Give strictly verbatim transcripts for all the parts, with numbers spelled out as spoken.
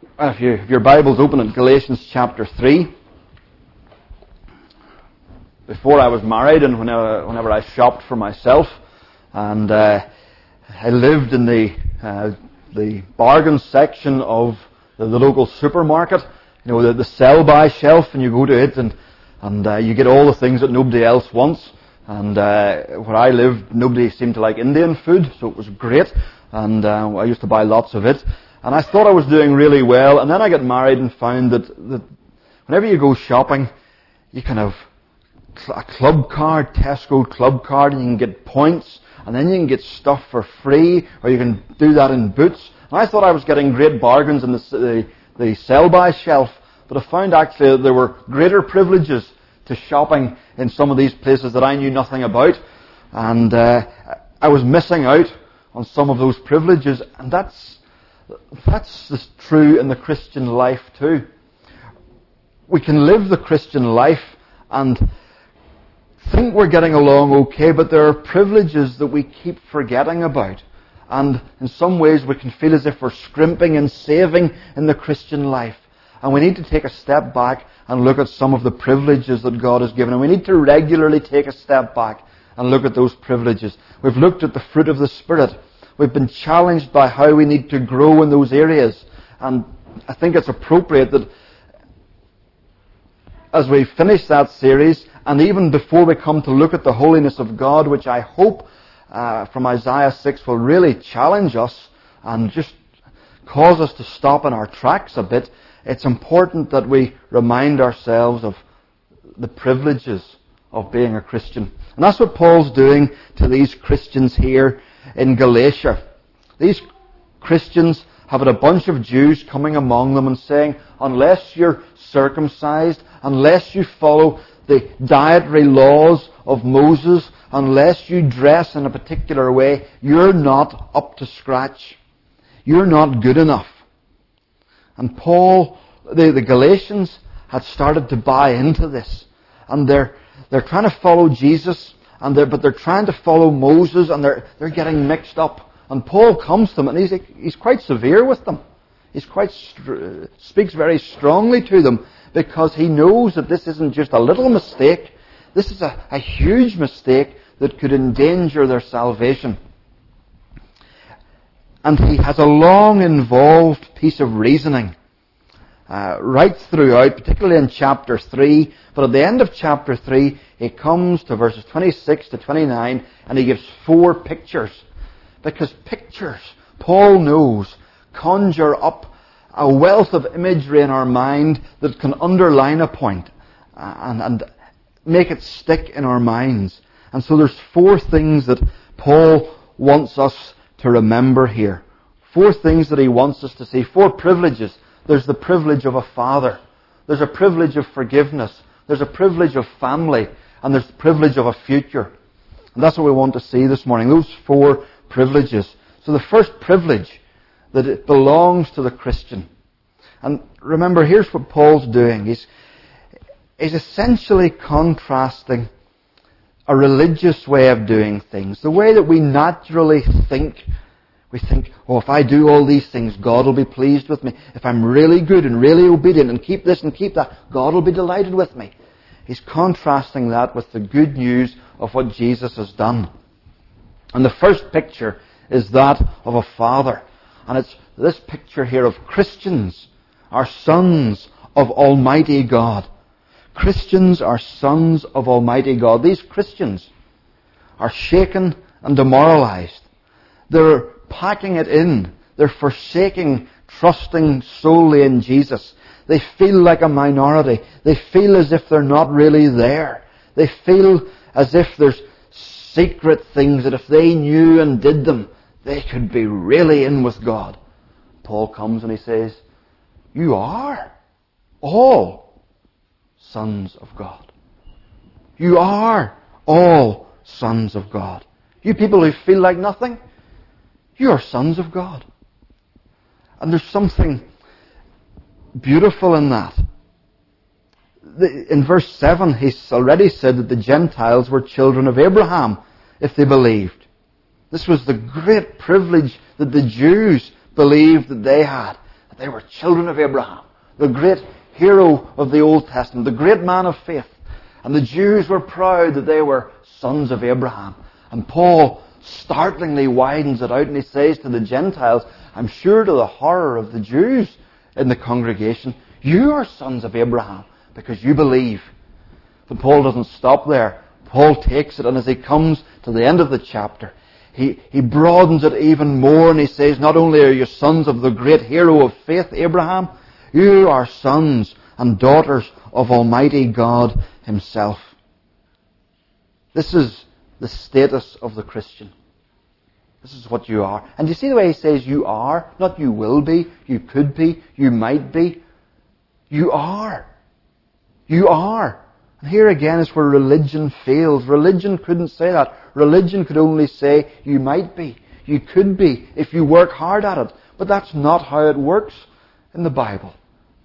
If, you, if your Bible's open at Galatians chapter three, before I was married and whenever, whenever I shopped for myself, and uh, I lived in the uh, the bargain section of the, the local supermarket, you know, the, the sell-by shelf, and you go to it and and uh, you get all the things that nobody else wants. And uh, where I lived, nobody seemed to like Indian food, so it was great, and uh, I used to buy lots of it. And I thought I was doing really well, and then I got married and found that, that whenever you go shopping, you can have a club card, Tesco club card, and you can get points, and then you can get stuff for free, or you can do that in Boots. And I thought I was getting great bargains in the, the, the sell-by shelf, but I found actually that there were greater privileges to shopping in some of these places that I knew nothing about, and uh, I was missing out on some of those privileges, and that's That's true in the Christian life too. We can live the Christian life and think we're getting along okay, but there are privileges that we keep forgetting about. And in some ways we can feel as if we're scrimping and saving in the Christian life. And we need to take a step back and look at some of the privileges that God has given. And we need to regularly take a step back and look at those privileges. We've looked at the fruit of the Spirit. We've been challenged by how we need to grow in those areas. And I think it's appropriate that as we finish that series, and even before we come to look at the holiness of God, which I hope uh, from Isaiah six will really challenge us and just cause us to stop in our tracks a bit, it's important that we remind ourselves of the privileges of being a Christian. And that's what Paul's doing to these Christians here in Galatia. These Christians have had a bunch of Jews coming among them and saying, unless you're circumcised, unless you follow the dietary laws of Moses, unless you dress in a particular way, you're not up to scratch. You're not good enough. And Paul, the, the Galatians, had started to buy into this. And they're, they're trying to follow Jesus, and they're, but they're trying to follow Moses, and they're, they're getting mixed up. And Paul comes to them, and he's, he's quite severe with them. He's quite, speaks very strongly to them, because he knows that this isn't just a little mistake. This is a, a huge mistake that could endanger their salvation. And he has a long, involved piece of reasoning uh, right throughout, particularly in chapter three. But at the end of chapter three, he comes to verses twenty-six to twenty-nine, and he gives four pictures. Because pictures, Paul knows, conjure up a wealth of imagery in our mind that can underline a point and, and make it stick in our minds. And so there's four things that Paul wants us to remember here. Four things that he wants us to see. Four privileges. There's the privilege of a father. There's a privilege of forgiveness. There's a privilege of family. And there's the privilege of a future. And that's what we want to see this morning. Those four privileges. So the first privilege, that it belongs to the Christian. And remember, here's what Paul's doing. He's, he's essentially contrasting a religious way of doing things. The way that we naturally think. We think, oh, if I do all these things, God will be pleased with me. If I'm really good and really obedient and keep this and keep that, God will be delighted with me. He's contrasting that with the good news of what Jesus has done. And the first picture is that of a father. And it's this picture here of Christians are sons of Almighty God. Christians are sons of Almighty God. These Christians are shaken and demoralized. They're packing it in. They're forsaking trusting solely in Jesus. They feel like a minority. They feel as if they're not really there. They feel as if there's secret things that if they knew and did them, they could be really in with God. Paul comes and he says, you are all sons of God. You are all sons of God. You people who feel like nothing, you are sons of God. And there's something beautiful in that. In verse seven, he's already said that the Gentiles were children of Abraham if they believed. This was the great privilege that the Jews believed that they had. That They were children of Abraham, the great hero of the Old Testament, the great man of faith. And the Jews were proud that they were sons of Abraham. And Paul startlingly widens it out and he says to the Gentiles, I'm sure to the horror of the Jews in the congregation, you are sons of Abraham because you believe. But Paul doesn't stop there. Paul takes it, and as he comes to the end of the chapter, he, he broadens it even more, and he says, not only are you sons of the great hero of faith, Abraham, you are sons and daughters of Almighty God Himself. This is the status of the Christian. This is what you are. And you see the way he says you are? Not you will be, you could be, you might be. You are. You are. And here again is where religion fails. Religion couldn't say that. Religion could only say you might be, you could be, if you work hard at it. But that's not how it works in the Bible.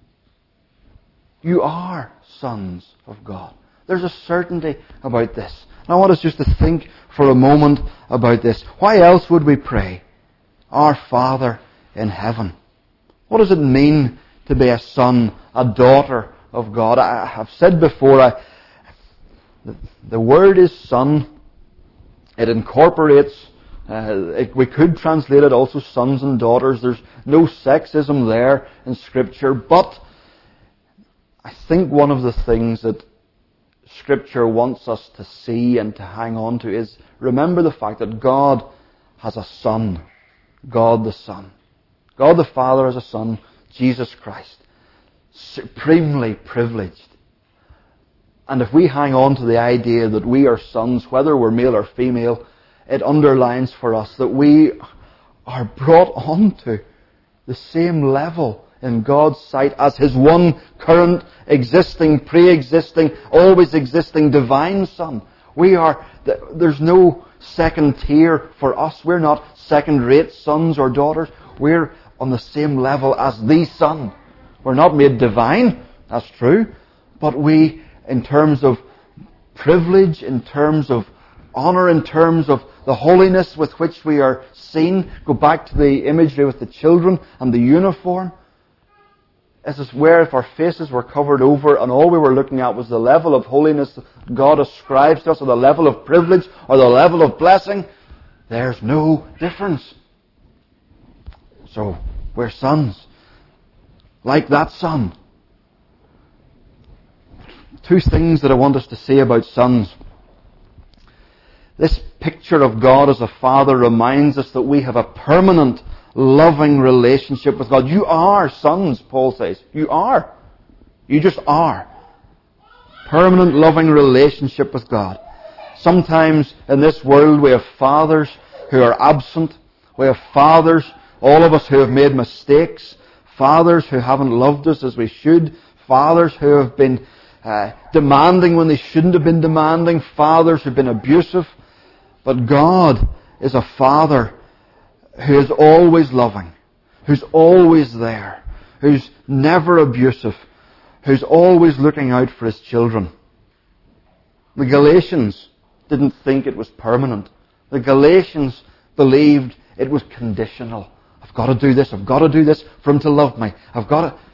You are sons of God. There's a certainty about this. And I want us just to think for a moment about this. Why else would we pray? Our Father in heaven. What does it mean to be a son, a daughter of God? I have said before, I, the, the word is son. It incorporates, uh, it, we could translate it also sons and daughters. There's no sexism there in Scripture. But I think one of the things that Scripture wants us to see and to hang on to is remember the fact that God has a Son. God the Son. God the Father has a Son, Jesus Christ. Supremely privileged. And if we hang on to the idea that we are sons, whether we're male or female, it underlines for us that we are brought onto the same level in God's sight as His one current, existing, pre-existing, always existing divine Son. We are, there's no second tier for us. We're not second-rate sons or daughters. We're on the same level as the Son. We're not made divine, that's true, but we, in terms of privilege, in terms of honour, in terms of the holiness with which we are seen, go back to the imagery with the children and the uniform. This is where if our faces were covered over and all we were looking at was the level of holiness that God ascribes to us, or the level of privilege, or the level of blessing, there's no difference. So, we're sons. Like that Son. Two things that I want us to say about sons. This picture of God as a Father reminds us that we have a permanent, loving relationship with God. You are sons, Paul says. You are. You just are. Permanent, loving relationship with God. Sometimes in this world we have fathers who are absent. We have fathers, all of us who have made mistakes. Fathers who haven't loved us as we should. Fathers who have been uh, demanding when they shouldn't have been demanding. Fathers who have been abusive. But God is a Father who is always loving, who's always there, who's never abusive, who's always looking out for His children. The Galatians didn't think it was permanent. The Galatians believed it was conditional. I've got to do this, I've got to do this for Him to love me. I've got to...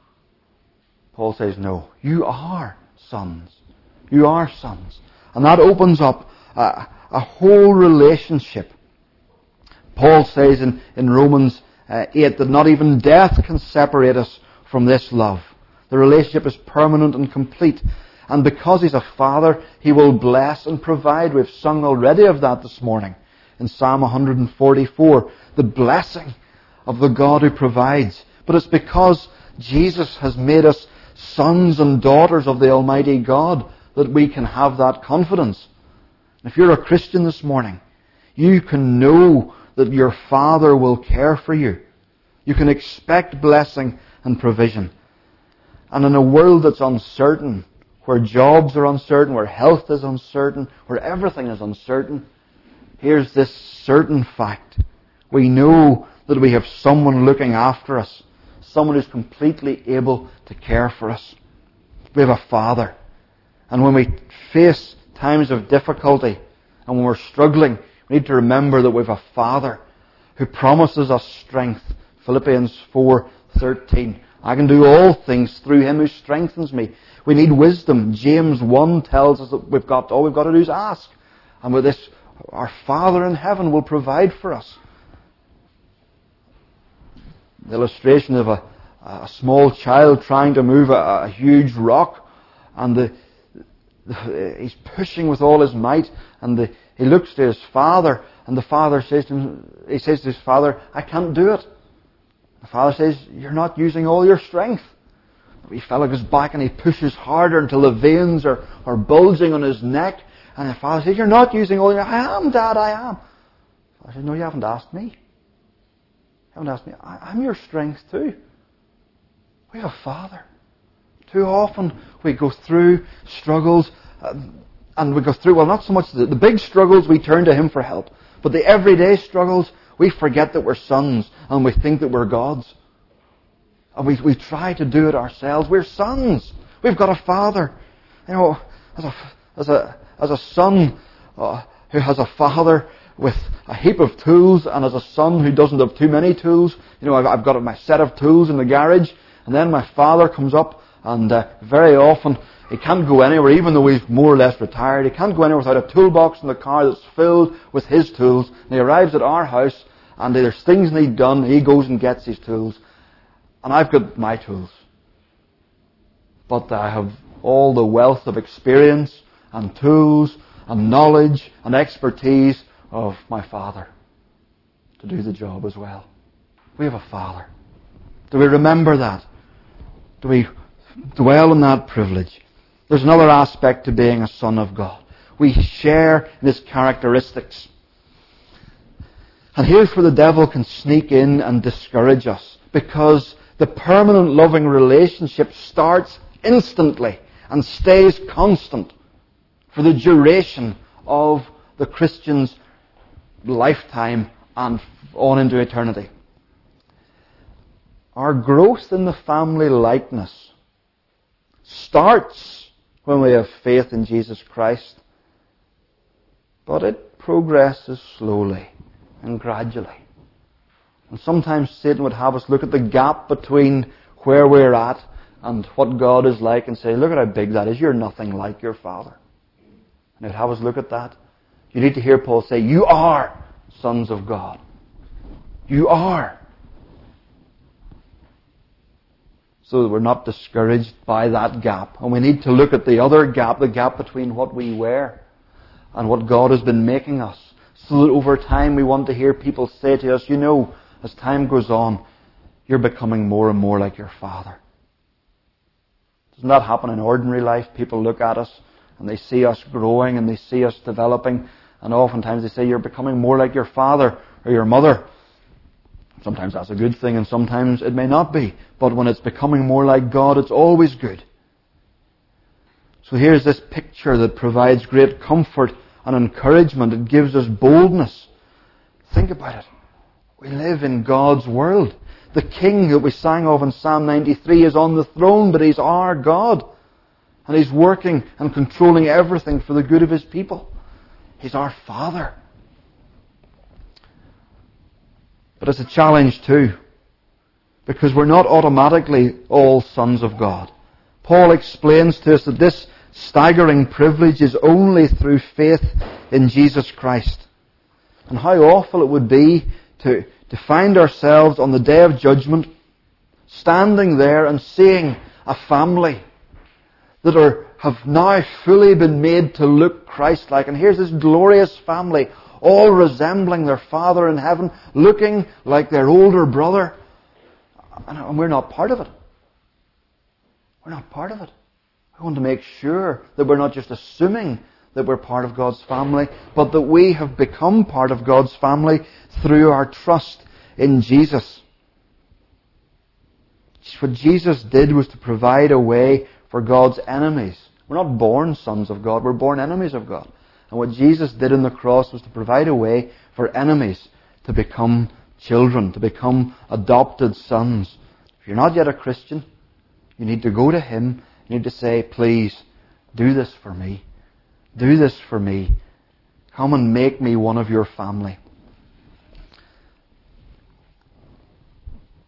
Paul says, no, you are sons. You are sons. And that opens up a, a whole relationship. Paul says in, in Romans uh, eight that not even death can separate us from this love. The relationship is permanent and complete. And because He's a Father, He will bless and provide. We've sung already of that this morning in Psalm one forty-four. The blessing of the God who provides. But it's because Jesus has made us sons and daughters of the Almighty God that we can have that confidence. If you're a Christian this morning, you can know that your Father will care for you. You can expect blessing and provision. And in a world that's uncertain, where jobs are uncertain, where health is uncertain, where everything is uncertain, here's this certain fact. We know that we have someone looking after us. Someone who's completely able to care for us. We have a Father. And when we face times of difficulty and when we're struggling, we need to remember that we have a Father who promises us strength. Philippians four thirteen. I can do all things through Him who strengthens me. We need wisdom. James one tells us that we've got, all we've got to do is ask. And with this, our Father in heaven will provide for us. The illustration of a, a small child trying to move a, a huge rock, and the, the, he's pushing with all his might, and the, he looks to his father, and the father says to him, he says to his father, I can't do it. The father says, you're not using all your strength. The wee fella goes back and he pushes harder until the veins are, are bulging on his neck. And the father says, you're not using all your... I am, Dad, I am. The father says, no, you haven't asked me. You haven't asked me. I, I'm your strength too. We have a Father. Too often we go through struggles um, and we go through, well, not so much the, the big struggles, we turn to Him for help. But the everyday struggles, we forget that we're sons and we think that we're gods. And we, we try to do it ourselves. We're sons. We've got a Father. You know, as a, as a, as a son uh, who has a father with a heap of tools, and as a son who doesn't have too many tools, you know, I've, I've got my set of tools in the garage, and then my father comes up, and uh, very often he can't go anywhere, even though he's more or less retired. He can't go anywhere without a toolbox in the car that's filled with his tools. And he arrives at our house, and there's things need done. He goes and gets his tools. And I've got my tools. But I have all the wealth of experience and tools and knowledge and expertise of my Father to do the job as well. We have a Father. Do we remember that? Do we dwell on that privilege? There's another aspect to being a son of God. We share in His characteristics. And here's where the devil can sneak in and discourage us, because the permanent loving relationship starts instantly and stays constant for the duration of the Christian's lifetime and on into eternity. Our growth in the family likeness starts when we have faith in Jesus Christ, but it progresses slowly and gradually. And sometimes Satan would have us look at the gap between where we're at and what God is like and say, look at how big that is. You're nothing like your Father. And he'd have us look at that. You need to hear Paul say, you are sons of God. You are. So that we're not discouraged by that gap. And we need to look at the other gap, the gap between what we were and what God has been making us. So that over time we want to hear people say to us, you know, as time goes on, you're becoming more and more like your Father. Doesn't that happen in ordinary life? People look at us and they see us growing and they see us developing, and oftentimes they say, you're becoming more like your father or your mother. Sometimes that's a good thing and sometimes it may not be. But when it's becoming more like God, it's always good. So here's this picture that provides great comfort and encouragement. It gives us boldness. Think about it. We live in God's world. The King that we sang of in Psalm ninety-three is on the throne, but He's our God. And He's working and controlling everything for the good of His people. He's our Father. But it's a challenge too, because we're not automatically all sons of God. Paul explains to us that this staggering privilege is only through faith in Jesus Christ. And how awful it would be to, to find ourselves on the day of judgment standing there and seeing a family that are, have now fully been made to look Christ-like. And here's this glorious family, all resembling their Father in heaven, looking like their older brother. And we're not part of it. We're not part of it. We want to make sure that we're not just assuming that we're part of God's family, but that we have become part of God's family through our trust in Jesus. What Jesus did was to provide a way for God's enemies. We're not born sons of God, we're born enemies of God. And what Jesus did on the cross was to provide a way for enemies to become children, to become adopted sons. If you're not yet a Christian, you need to go to Him. You need to say, please, do this for me. Do this for me. Come and make me one of your family.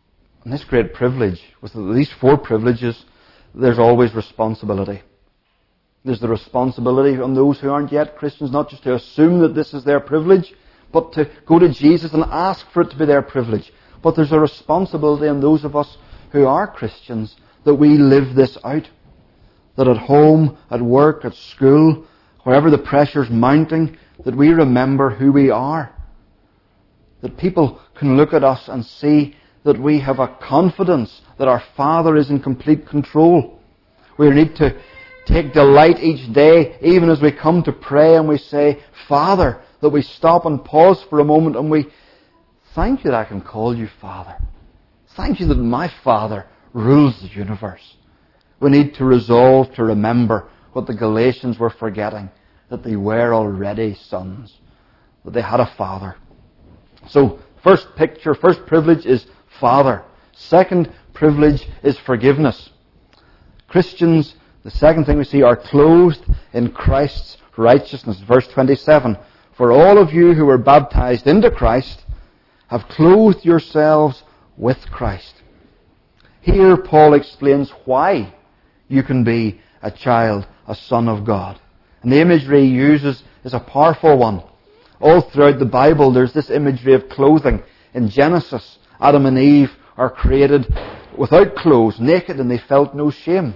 And this great privilege, with these four privileges, there's always responsibility. There's the responsibility on those who aren't yet Christians, not just to assume that this is their privilege, but to go to Jesus and ask for it to be their privilege. But there's a responsibility on those of us who are Christians that we live this out. That at home, at work, at school, wherever the pressure's mounting, that we remember who we are. That people can look at us and see that we have a confidence that our Father is in complete control. We need to take delight each day, even as we come to pray and we say, Father, that we stop and pause for a moment and we thank you that I can call you Father. Thank you that my Father rules the universe. We need to resolve to remember what the Galatians were forgetting, that they were already sons, that they had a Father. So, first picture, first privilege is Father. Second privilege is forgiveness. Christians, the second thing we see, are clothed in Christ's righteousness. Verse twenty-seven, for all of you who were baptized into Christ have clothed yourselves with Christ. Here Paul explains why you can be a child, a son of God. And the imagery he uses is a powerful one. All throughout the Bible there's this imagery of clothing. In Genesis, Adam and Eve are created without clothes, naked, and they felt no shame.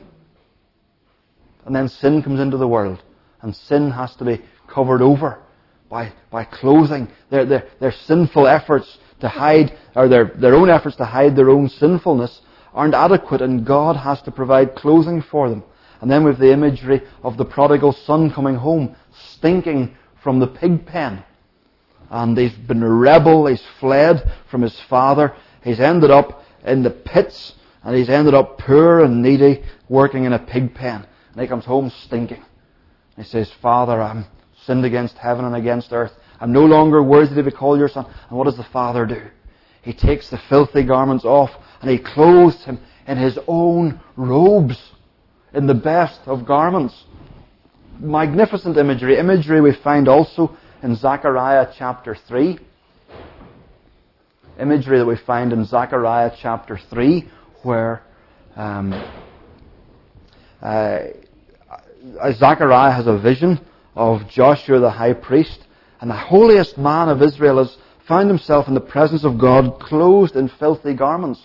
And then sin comes into the world, and sin has to be covered over by by clothing. Their, their, their sinful efforts to hide, or their, their own efforts to hide their own sinfulness aren't adequate, and God has to provide clothing for them. And then we have the imagery of the prodigal son coming home, stinking from the pig pen. And he's been a rebel, he's fled from his father, he's ended up in the pits, and he's ended up poor and needy, working in a pig pen. And he comes home stinking. He says, Father, I'm sinned against heaven and against earth. I'm no longer worthy to be called your son. And what does the father do? He takes the filthy garments off and he clothes him in his own robes, in the best of garments. Magnificent imagery. Imagery we find also in Zechariah chapter three. Imagery that we find in Zechariah chapter three, where um, uh, Zechariah has a vision of Joshua the high priest, and the holiest man of Israel has found himself in the presence of God clothed in filthy garments.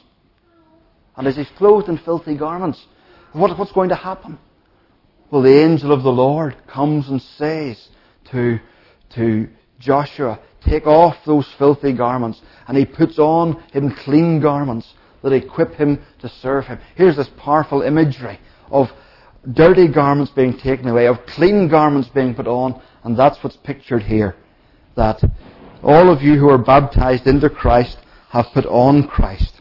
And as he's clothed in filthy garments, what, what's going to happen? Well, the angel of the Lord comes and says to, to Joshua, take off those filthy garments. And he puts on him clean garments that equip him to serve him. Here's this powerful imagery of dirty garments being taken away, of clean garments being put on. And that's what's pictured here. That all of you who are baptized into Christ have put on Christ.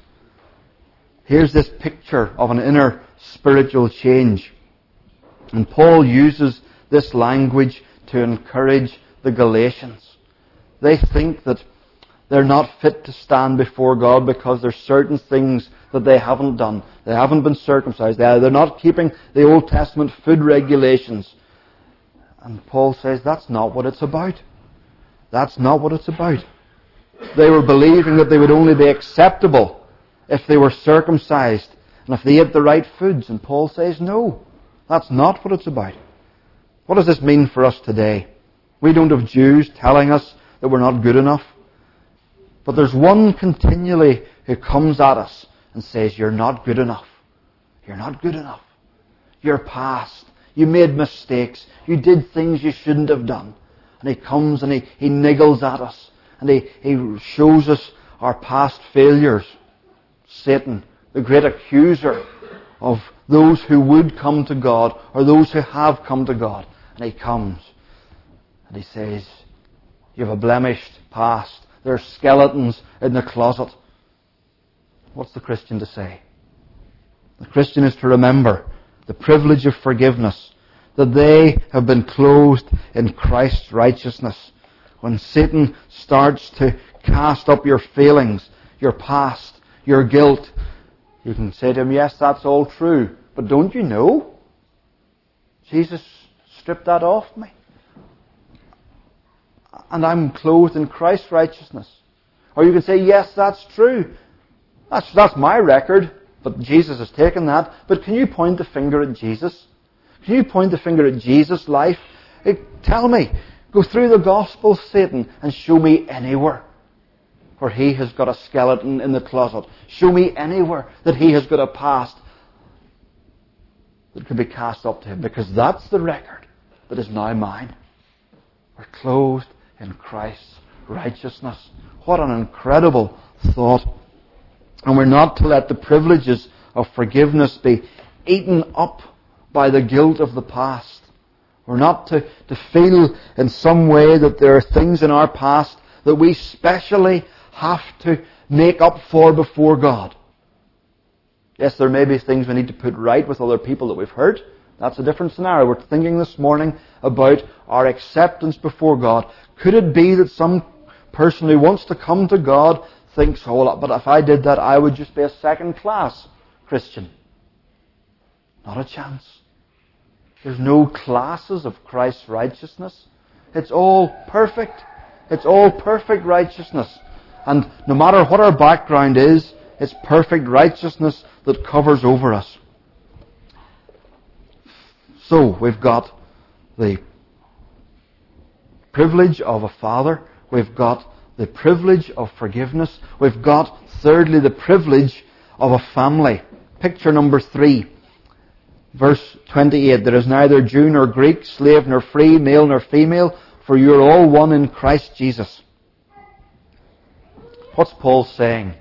Here's this picture of an inner spiritual change. And Paul uses this language to encourage the Galatians. They think that they're not fit to stand before God because there's certain things that they haven't done. They haven't been circumcised. They're not keeping the Old Testament food regulations. And Paul says that's not what it's about. That's not what it's about. They were believing that they would only be acceptable if they were circumcised and if they ate the right foods. And Paul says, no, that's not what it's about. What does this mean for us today? We don't have Jews telling us that we're not good enough. But there's one continually who comes at us and says, you're not good enough. You're not good enough. You're past. You made mistakes. You did things you shouldn't have done. And he comes and he, he niggles at us. And he, he shows us our past failures. Satan, the great accuser of those who would come to God, or those who have come to God. And he comes and he says, you have a blemished past. There are skeletons in the closet. What's the Christian to say? The Christian is to remember the privilege of forgiveness, that they have been clothed in Christ's righteousness. When Satan starts to cast up your feelings, your past, your guilt, you can say to him, yes, that's all true, but don't you know? Jesus stripped that off me. And I'm clothed in Christ's righteousness. Or you can say, yes, that's true, That's, that's my record, but Jesus has taken that. But can you point the finger at Jesus? Can you point the finger at Jesus' life? Hey, tell me, go through the Gospel, Satan, and show me anywhere where he has got a skeleton in the closet. Show me anywhere that he has got a past that can be cast up to him, because that's the record that is now mine. We're clothed in Christ's righteousness. What an incredible thought. And we're not to let the privileges of forgiveness be eaten up by the guilt of the past. We're not to, to feel in some way that there are things in our past that we specially have to make up for before God. Yes, there may be things we need to put right with other people that we've hurt. That's a different scenario. We're thinking this morning about our acceptance before God. Could it be that some person who wants to come to God thinks, oh, well, but if I did that, I would just be a second-class Christian? Not a chance. There's no classes of Christ's righteousness. It's all perfect. It's all perfect righteousness. And no matter what our background is, it's perfect righteousness that covers over us. So, we've got the privilege of a father. We've got the privilege of forgiveness. We've got, thirdly, the privilege of a family. Picture number three. Verse twenty-eight. There is neither Jew nor Greek, slave nor free, male nor female, for you are all one in Christ Jesus. What's Paul saying?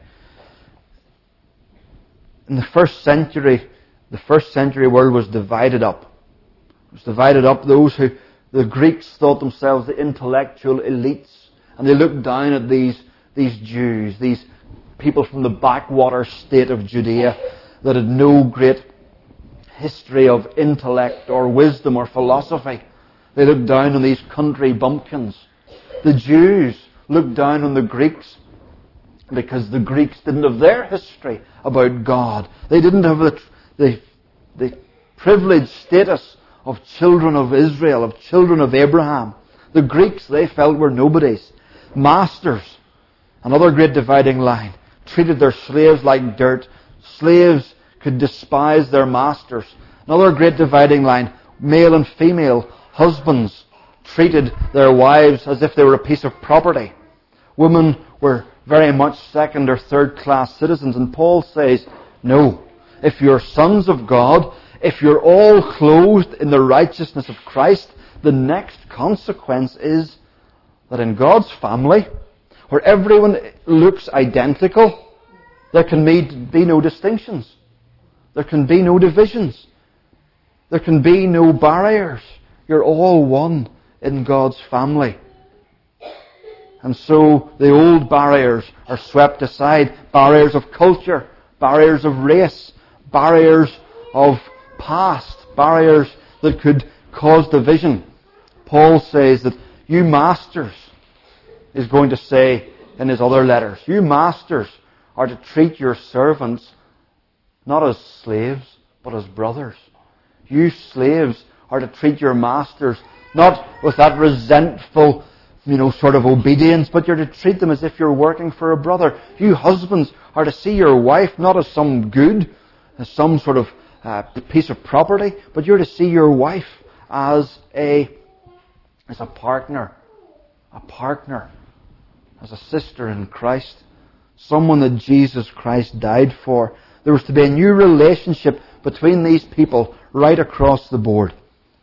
In the first century, the first century world was divided up. It was divided up. Those who, the Greeks thought themselves the intellectual elites, and they looked down at these, these Jews, these people from the backwater state of Judea that had no great history of intellect or wisdom or philosophy. They looked down on these country bumpkins. The Jews looked down on the Greeks because the Greeks didn't have their history about God. They didn't have the, the, the privileged status of children of Israel, of children of Abraham. The Greeks, they felt, were nobodies. Masters, another great dividing line, treated their slaves like dirt. Slaves could despise their masters. Another great dividing line, male and female. Husbands treated their wives as if they were a piece of property. Women were very much second or third class citizens. And Paul says, no, if you're sons of God, if you're all clothed in the righteousness of Christ, the next consequence is that in God's family, where everyone looks identical, there can be no distinctions. There can be no divisions. There can be no barriers. You're all one in God's family. And so the old barriers are swept aside. Barriers of culture, barriers of race, barriers of past, barriers that could cause division. Paul says that you masters, is going to say in his other letters, you masters are to treat your servants not as slaves, but as brothers. You slaves are to treat your masters not with that resentful, you know, sort of obedience, but you're to treat them as if you're working for a brother. You husbands are to see your wife not as some good, as some sort of uh, piece of property, but you're to see your wife as a as a partner, a partner, as a sister in Christ, someone that Jesus Christ died for. There was to be a new relationship between these people right across the board.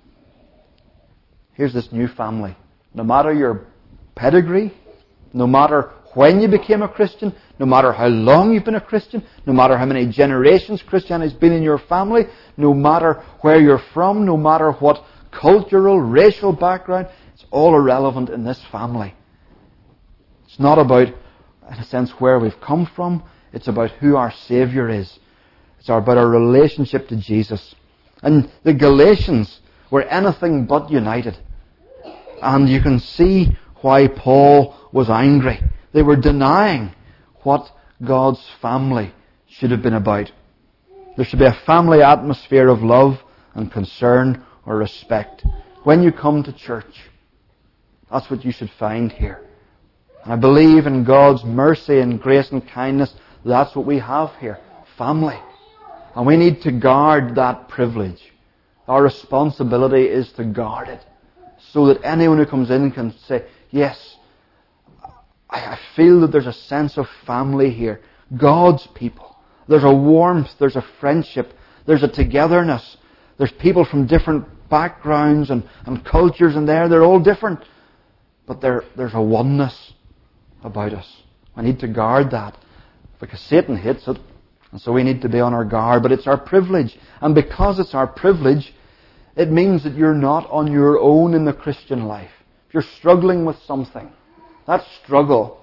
Here's this new family. No matter your pedigree, no matter when you became a Christian, no matter how long you've been a Christian, no matter how many generations Christianity has been in your family, no matter where you're from, no matter what cultural, racial background, it's all irrelevant in this family. It's not about, in a sense, where we've come from. It's about who our Saviour is. It's about our relationship to Jesus. And the Galatians were anything but united. And you can see why Paul was angry. They were denying what God's family should have been about. There should be a family atmosphere of love and concern or respect. When you come to church, that's what you should find here. And I believe in God's mercy and grace and kindness That's what we have here. Family. And we need to guard that privilege. Our responsibility is to guard it, so that anyone who comes in can say, yes, I feel that there's a sense of family here. God's people. There's a warmth, there's a friendship, there's a togetherness. There's people from different backgrounds and, and cultures in there. They're all different. But there, there's a oneness about us. We need to guard that, because Satan hates it. And so we need to be on our guard. But it's our privilege. And because it's our privilege, it means that you're not on your own in the Christian life. If you're struggling with something, that struggle,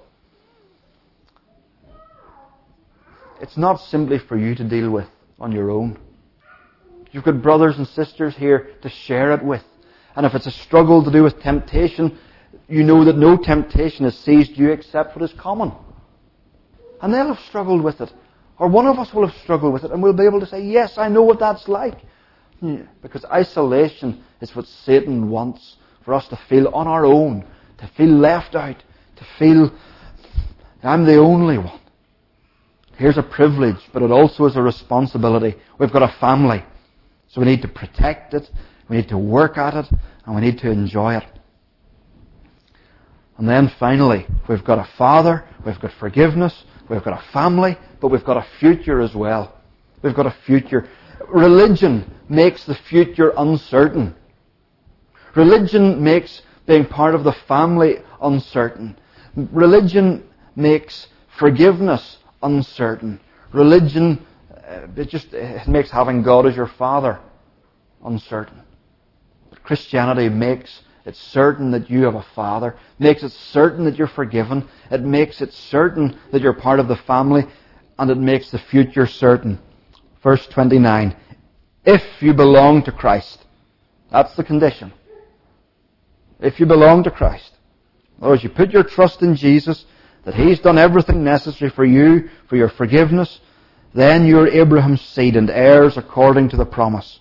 it's not simply for you to deal with on your own. You've got brothers and sisters here to share it with. And if it's a struggle to do with temptation, you know that no temptation has seized you except what is common. And they'll have struggled with it. Or one of us will have struggled with it, and we'll be able to say, yes, I know what that's like. Yeah, because isolation is what Satan wants, for us to feel on our own, to feel left out, to feel I'm the only one. Here's a privilege, but it also is a responsibility. We've got a family, so we need to protect it, we need to work at it, and we need to enjoy it. And then finally, we've got a father, we've got forgiveness, we've got a family, but we've got a future as well. We've got a future. Religion makes the future uncertain. Religion makes being part of the family uncertain. Religion makes forgiveness uncertain. Religion, uh, it just it makes having God as your father uncertain. But Christianity makes it certain that you have a father. Makes it certain that you're forgiven. It makes it certain that you're part of the family. And it makes the future certain. Verse twenty-nine. If you belong to Christ. That's the condition. If you belong to Christ. In other words, you put your trust in Jesus, that He's done everything necessary for you, for your forgiveness, then you're Abraham's seed and heirs according to the promise.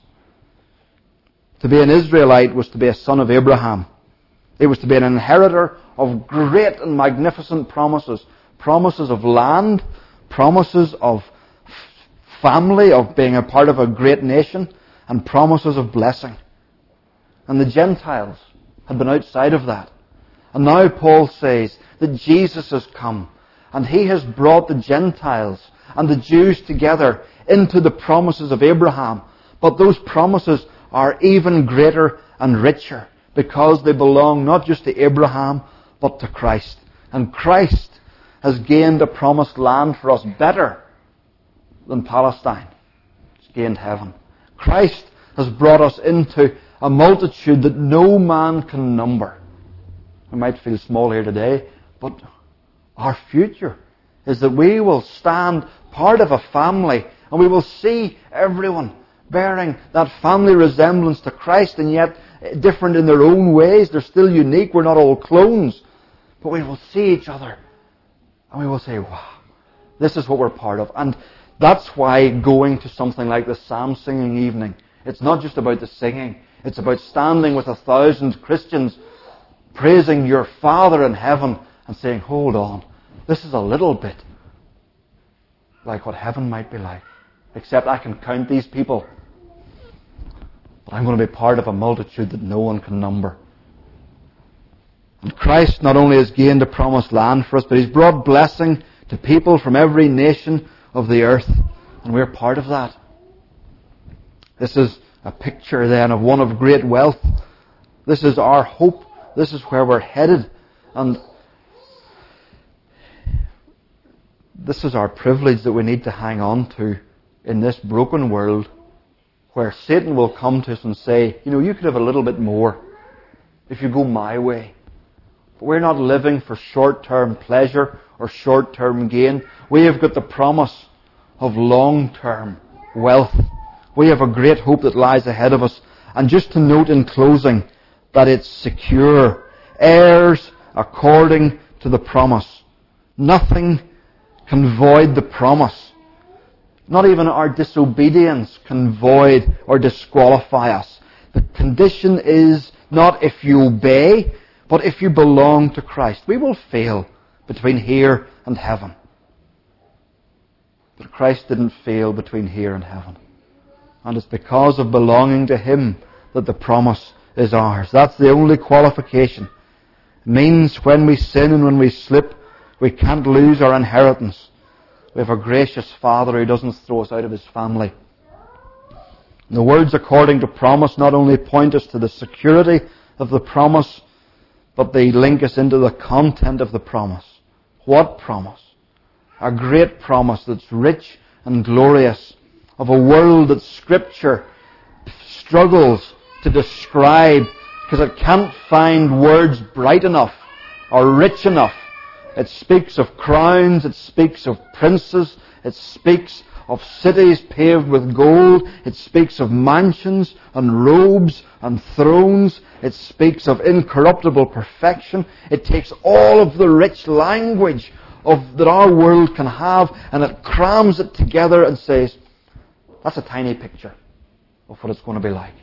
To be an Israelite was to be a son of Abraham. It was to be an inheritor of great and magnificent promises. Promises of land, promises of family, of being a part of a great nation, and promises of blessing. And the Gentiles had been outside of that. And now Paul says that Jesus has come, and He has brought the Gentiles and the Jews together into the promises of Abraham. But those promises are even greater and richer, because they belong not just to Abraham, but to Christ. And Christ has gained a promised land for us better than Palestine. He's gained heaven. Christ has brought us into a multitude that no man can number. We might feel small here today, but our future is that we will stand part of a family, and we will see everyone bearing that family resemblance to Christ, and yet different in their own ways. They're still unique. We're not all clones. But we will see each other, and we will say, wow, this is what we're part of. And that's why going to something like the psalm singing evening, it's not just about the singing. It's about standing with a thousand Christians praising your Father in heaven and saying, hold on, this is a little bit like what heaven might be like. Except I can count these people. But I'm going to be part of a multitude that no one can number. And Christ not only has gained a promised land for us, but He's brought blessing to people from every nation of the earth. And we're part of that. This is a picture then of one of great wealth. This is our hope. This is where we're headed. And this is our privilege that we need to hang on to in this broken world, where Satan will come to us and say, you know, you could have a little bit more if you go my way. But we're not living for short-term pleasure or short-term gain. We have got the promise of long-term wealth. We have a great hope that lies ahead of us. And just to note in closing that it's secure. Heirs according to the promise. Nothing can void the promise. Not even our disobedience can void or disqualify us. The condition is not if you obey, but if you belong to Christ. We will fail between here and heaven. But Christ didn't fail between here and heaven. And it's because of belonging to Him that the promise is ours. That's the only qualification. It means when we sin and when we slip, we can't lose our inheritance. We have a gracious Father who doesn't throw us out of His family. The words according to promise not only point us to the security of the promise, but they link us into the content of the promise. What promise? A great promise that's rich and glorious, of a world that Scripture struggles to describe because it can't find words bright enough or rich enough. It speaks of crowns, it speaks of princes, it speaks of cities paved with gold, it speaks of mansions and robes and thrones, it speaks of incorruptible perfection. It takes all of the rich language of that our world can have and it crams it together and says, that's a tiny picture of what it's going to be like.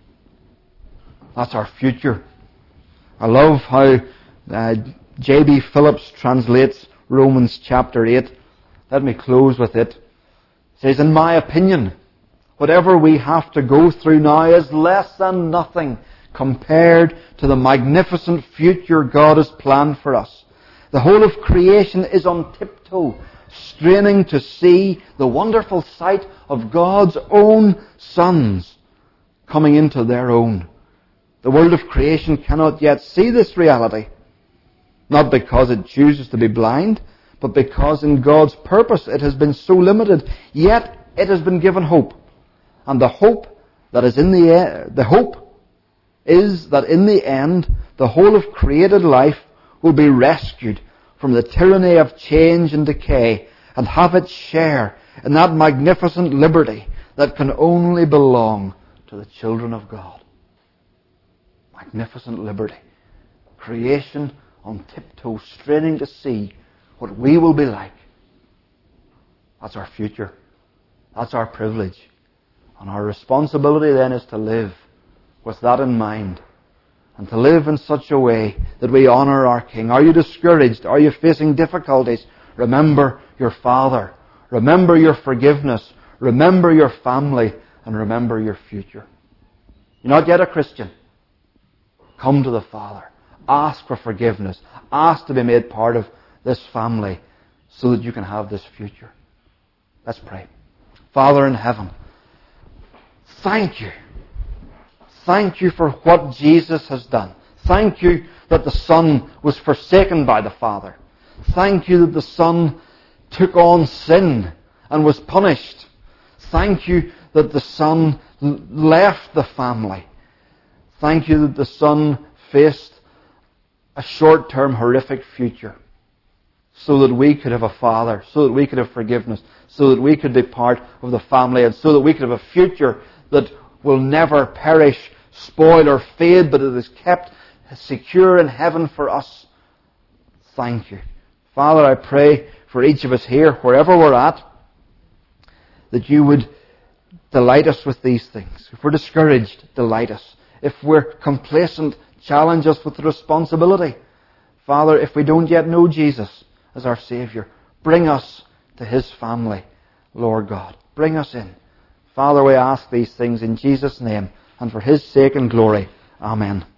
That's our future. I love how uh, J B Phillips translates Romans chapter eight. Let me close with it. It says, in my opinion, whatever we have to go through now is less than nothing compared to the magnificent future God has planned for us. The whole of creation is on tiptoe, straining to see the wonderful sight of God's own sons coming into their own. The world of creation cannot yet see this reality, not because it chooses to be blind, but because in God's purpose it has been so limited. Yet it has been given hope, and the hope that is in the end, the hope is that in the end the whole of created life will be rescued from the tyranny of change and decay and have its share in that magnificent liberty that can only belong to the children of God. Magnificent liberty. Creation on tiptoe, straining to see what we will be like. That's our future. That's our privilege. And our responsibility then is to live with that in mind, and to live in such a way that we honour our King. Are you discouraged? Are you facing difficulties? Remember your Father. Remember your forgiveness. Remember your family. And remember your future. You're not yet a Christian. Come to the Father. Ask for forgiveness. Ask to be made part of this family so that you can have this future. Let's pray. Father in heaven, thank you. Thank you for what Jesus has done. Thank you that the Son was forsaken by the Father. Thank you that the Son took on sin and was punished. Thank you that the Son left the family. Thank you that the Son faced a short-term horrific future so that we could have a Father, so that we could have forgiveness, so that we could be part of the family, and so that we could have a future that will never perish, spoil or fade, but it is kept secure in heaven for us. Thank you. Father, I pray for each of us here, wherever we're at, that you would delight us with these things. If we're discouraged, delight us. If we're complacent, challenge us with the responsibility. Father, if we don't yet know Jesus as our Saviour, bring us to His family, Lord God. Bring us in. Father, we ask these things in Jesus' name and for His sake and glory. Amen.